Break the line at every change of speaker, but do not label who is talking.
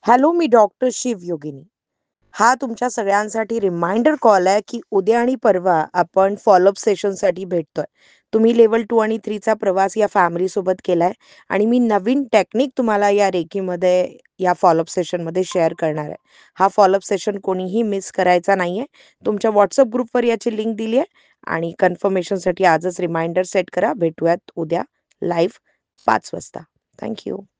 Hello, मी doctor शिवयोगिनी. हा तुमच्या सगळ्यांसाठी रिमाइंडर कॉल आहे, की उद्या आणि परवा आपण फॉलोअप सेशनसाठी भेटतोय. तुम्ही लेव्हल 2 आणि 3 चा प्रवास या फॅमिलीसोबत केलाय आणि मी नवीन टेक्निक तुम्हाला या रेकीमध्ये या फॉलोअप सेशनमध्ये शेअर करणार आहे. हा फॉलोअप सेशन कोणीही मिस करायचा नाहीये. तुमच्या WhatsApp ग्रुपवर याची लिंक दिली आहे आणि कन्फर्मेशनसाठी आजच रिमाइंडर सेट करा. भेटूयात उद्या लाईव्ह 5 वाजता. थँक